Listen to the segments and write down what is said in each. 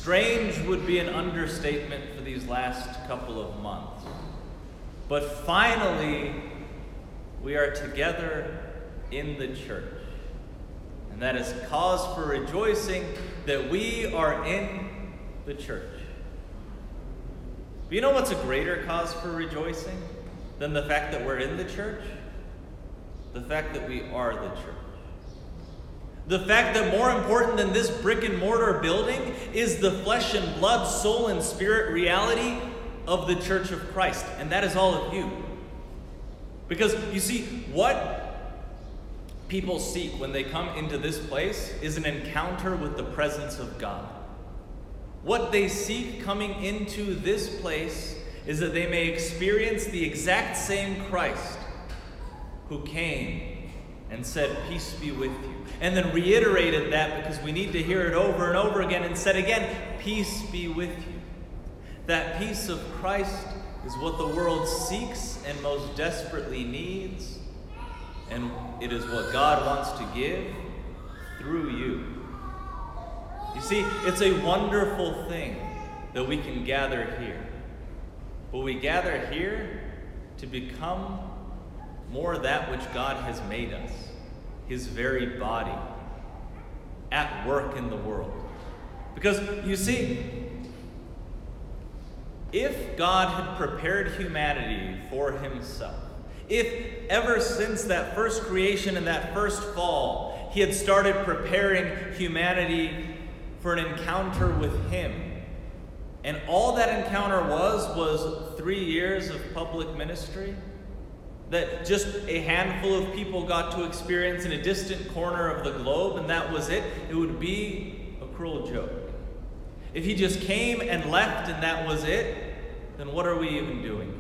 Strange would be an understatement for these last couple of months. But finally, we are together in the church. And that is cause for rejoicing that we are in the church. But you know what's a greater cause for rejoicing than the fact that we're in the church? The fact that we are the church. The fact that more important than this brick and mortar building is the flesh and blood, soul and spirit reality of the church of Christ. And that is all of you. Because you see, what people seek when they come into this place is an encounter with the presence of God. What they seek coming into this place is that they may experience the exact same Christ who came and said, "Peace be with you." And then reiterated that because we need to hear it over and over again and said again, "Peace be with you." That peace of Christ is what the world seeks and most desperately needs. And it is what God wants to give through you. You see, it's a wonderful thing that we can gather here. But we gather here to become more that which God has made us, his very body, at work in the world. Because, you see, if God had prepared humanity for himself, if ever since that first creation and that first fall, he had started preparing humanity for an encounter with him, and all that encounter was 3 years of public ministry, that just a handful of people got to experience in a distant corner of the globe, and that was it, it would be a cruel joke. If he just came and left and that was it, then what are we even doing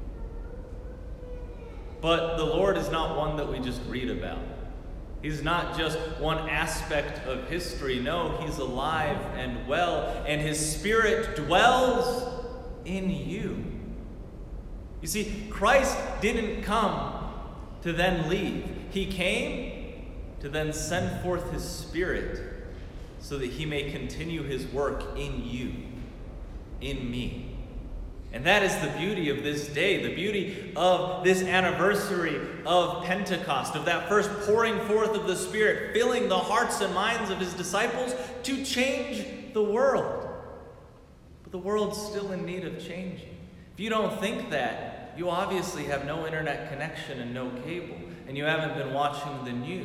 here? But the Lord is not one that we just read about. He's not just one aspect of history. No, he's alive and well, and his Spirit dwells in you. You see, Christ didn't come to then leave. He came to then send forth his Spirit so that he may continue his work in you, in me. And that is the beauty of this day, the beauty of this anniversary of Pentecost, of that first pouring forth of the Spirit, filling the hearts and minds of his disciples to change the world. But the world's still in need of changing. If you don't think that, you obviously have no internet connection and no cable, and you haven't been watching the news.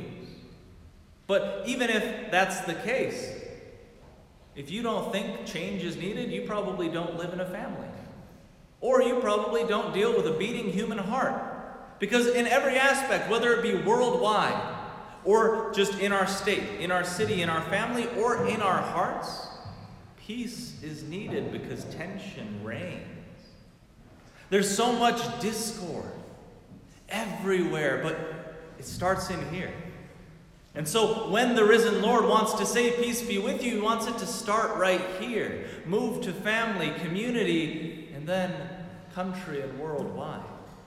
But even if that's the case, if you don't think change is needed, you probably don't live in a family. Or you probably don't deal with a beating human heart. Because in every aspect, whether it be worldwide, or just in our state, in our city, in our family, or in our hearts, peace is needed because tension reigns. There's so much discord everywhere, but it starts in here. And so when the risen Lord wants to say, "Peace be with you," he wants it to start right here. Move to family, community, and then country and worldwide.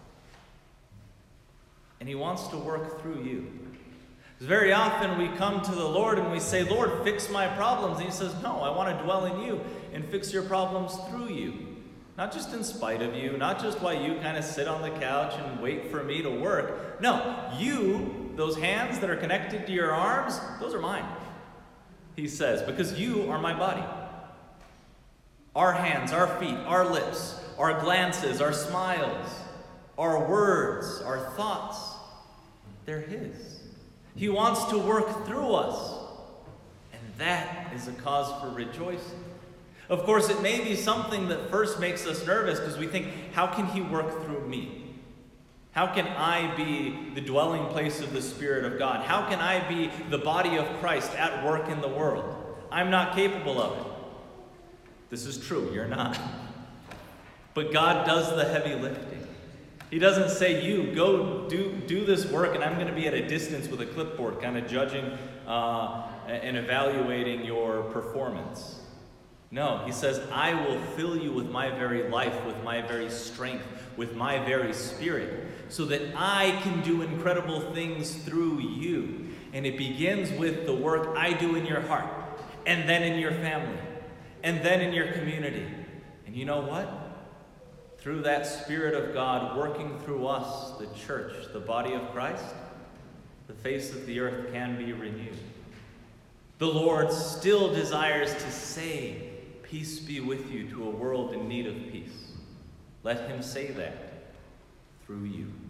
And he wants to work through you. Because very often we come to the Lord and we say, "Lord, fix my problems." And he says, "No, I want to dwell in you and fix your problems through you. Not just in spite of you, not just while you kind of sit on the couch and wait for me to work. No, you, those hands that are connected to your arms, those are mine," he says, "because you are my body." Our hands, our feet, our lips, our glances, our smiles, our words, our thoughts, they're his. He wants to work through us, and that is a cause for rejoicing. Of course, it may be something that first makes us nervous because we think, how can he work through me? How can I be the dwelling place of the Spirit of God? How can I be the body of Christ at work in the world? I'm not capable of it. This is true, you're not. But God does the heavy lifting. He doesn't say, "You go do this work and I'm going to be at a distance with a clipboard kind of judging and evaluating your performance." No, he says, "I will fill you with my very life, with my very strength, with my very Spirit, so that I can do incredible things through you." And it begins with the work I do in your heart, and then in your family, and then in your community. And you know what? Through that Spirit of God working through us, the church, the body of Christ, the face of the earth can be renewed. The Lord still desires to say, "Peace be with you," to a world in need of peace. Let him say that through you.